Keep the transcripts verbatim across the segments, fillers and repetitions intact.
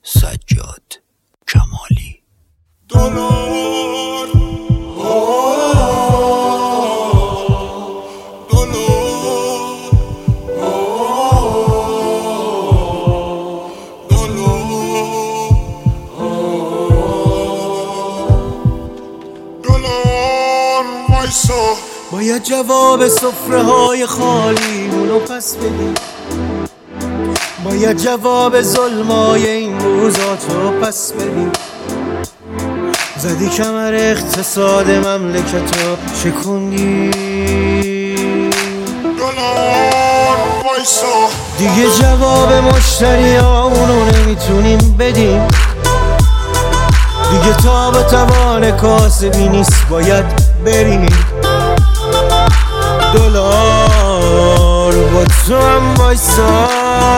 سجاد کمالی. دلار باید جواب سفره های خالیمونو پس بدیم، باید جواب ظلمای این روزاتو پس بدیم. زدی کمر اقتصاد مملکتو شکوندی، دیگه جواب مشتریامونو نمیتونیم بدیم. دیگه تا به توان کاسبی نیست باید بریم. دلار با تو هم وایسا،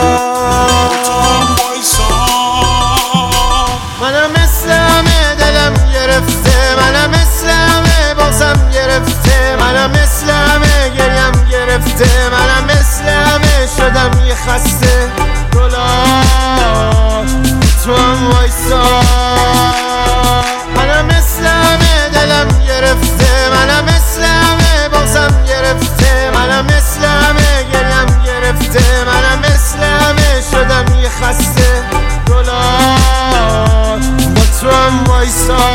منم مثل همه دلم گرفته، منم مثل همه بازم گرفته، منم مثل همه گریم گرفته، منم مثل همه شدم یه خسته. دلار تو هم وایسا، منم مثل همه دلم گرفته، منم مثل همه بازم گرفته، منم مثل همه گریم گرفته، منم مثل همه شدم یه خسته. دلار با تو هم وایسا.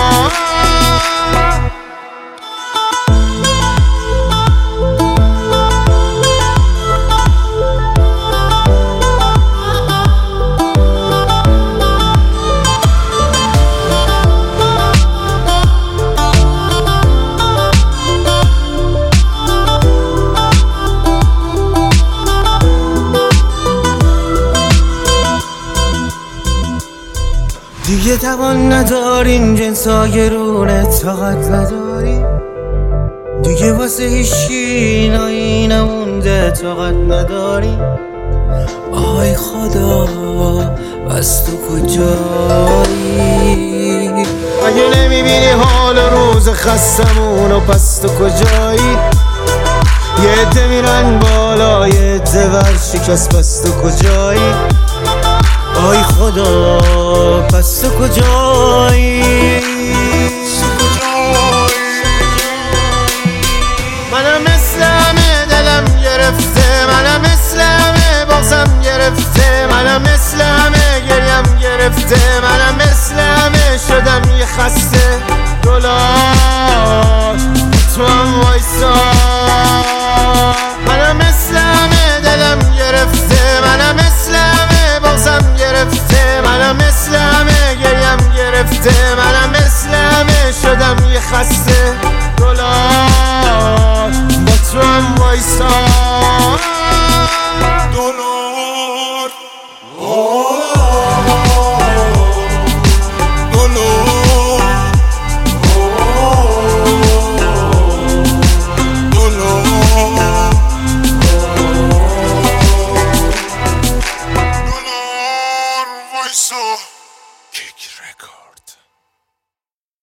دیگه توان نداریم، جنسای رونه طاقت نداریم، دیگه واسه هیچکی نایی نمونده طاقت نداریم. آی خدا بس تو کجایی؟ اگه نمیبینی حال روز خستمونو پس تو کجایی؟ یه عده میرن بالا یه عده ورشکست پس تو کجایی؟ آی خدا پس تو کجایی؟ منم مثل همه دلم گرفته، منم مثل همه بازم گرفته، منم مثل همه گریم گرفته، منم مثل همه شدم یه خسته. دلار تو هم وایسا، منم مثل همه دلم گرفته، منم مثل همه بازم گرفته، منم مثل همه گریم گرفته، منم مثل همه شدم یه خسته.